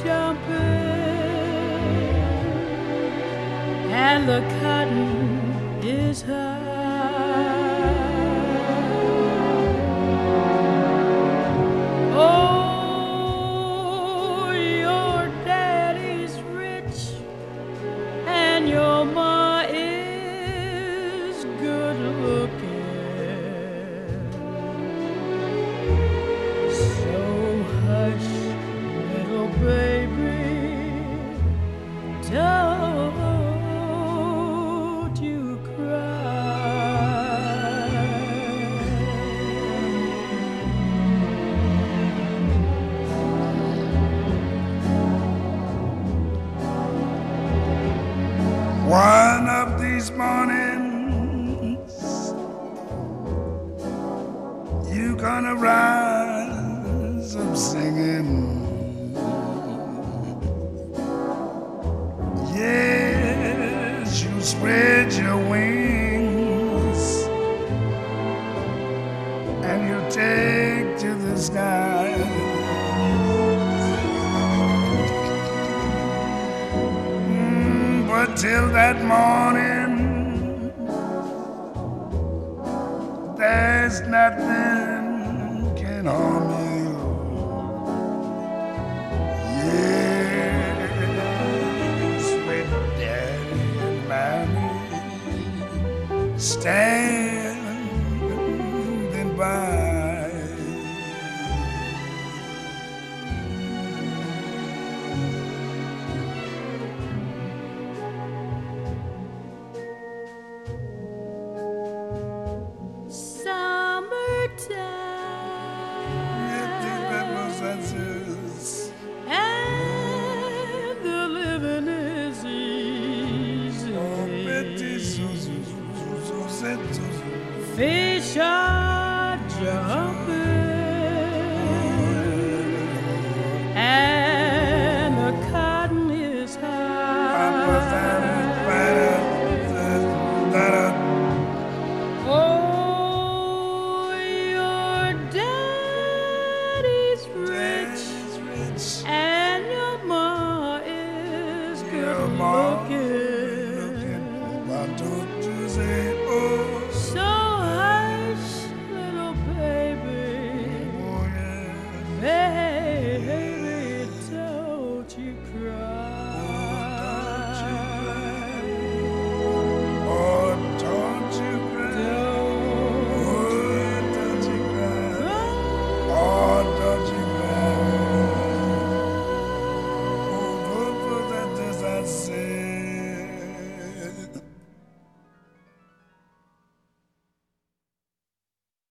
jumping and the cotton is high. Oh, your daddy's rich and your ma is good looking. So hush, little baby, don't you cry. One of these mornings, you gonna rise up singing. Yes, you spread your wings and you take to the sky. But till that morning, there's nothing can harm you. Yes, with Daddy and Mommy standing by.